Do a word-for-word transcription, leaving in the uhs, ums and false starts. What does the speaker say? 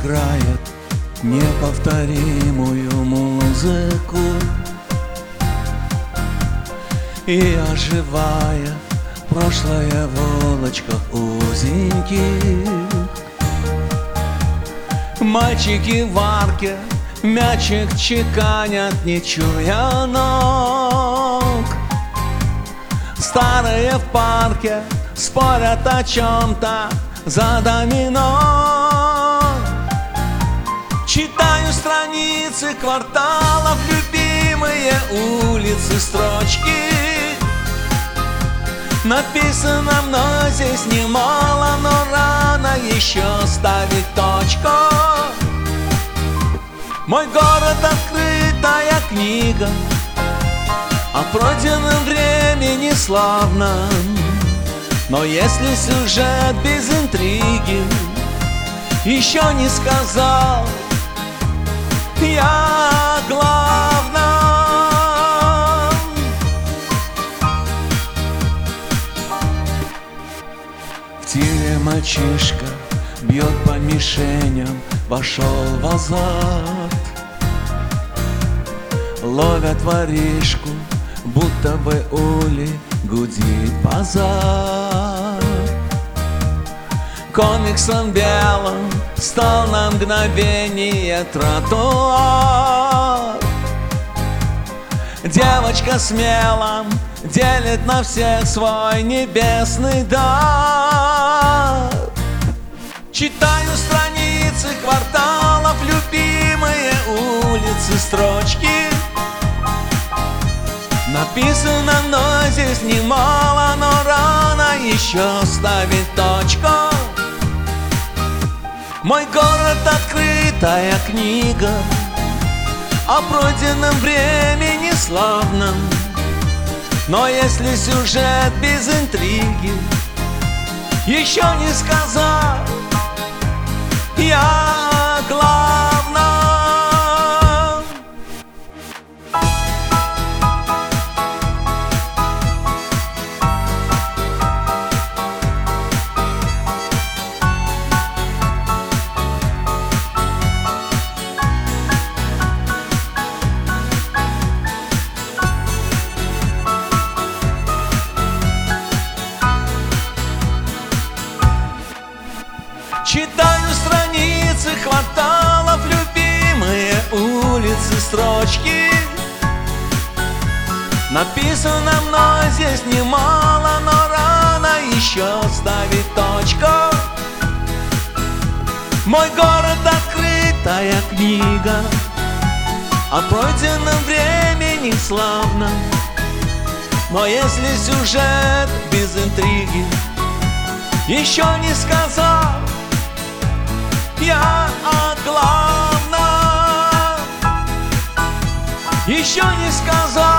играет неповторимую музыку, и оживая прошлое в улочках узеньких. Мальчики в арке мячик чеканят, не чуя ног. Старые в парке спорят о чем-то за домино. Читаю страницы кварталов, любимые улицы, строчки. Написано мной здесь немало, но рано еще ставить точку. Мой город — открытая книга о пройденном времени славном. Но если сюжет без интриги еще не сказал я о главном. В тире мальчишка бьет по мишеням, вошел в азарт. Ловят воришку, будто бы улей, гудит базар. Комиксом белым стал на мгновение тротуар. Девочка смело делит на всех свой небесный дар. Читаю страницы кварталов, любимые улицы, строчки. Написано мной здесь немало, но рано еще ставить точку. Мой город — открытая книга о пройденном времени славном. Но если сюжет без интриги еще не сказал я о главном. Читаю страницы кварталов, любимые улицы, строчки. Написано мной здесь немало, но рано еще ставить точку. Мой город — открытая книга о пройденном времени славном. Но если сюжет без интриги еще не сказал я о главном, еще не сказал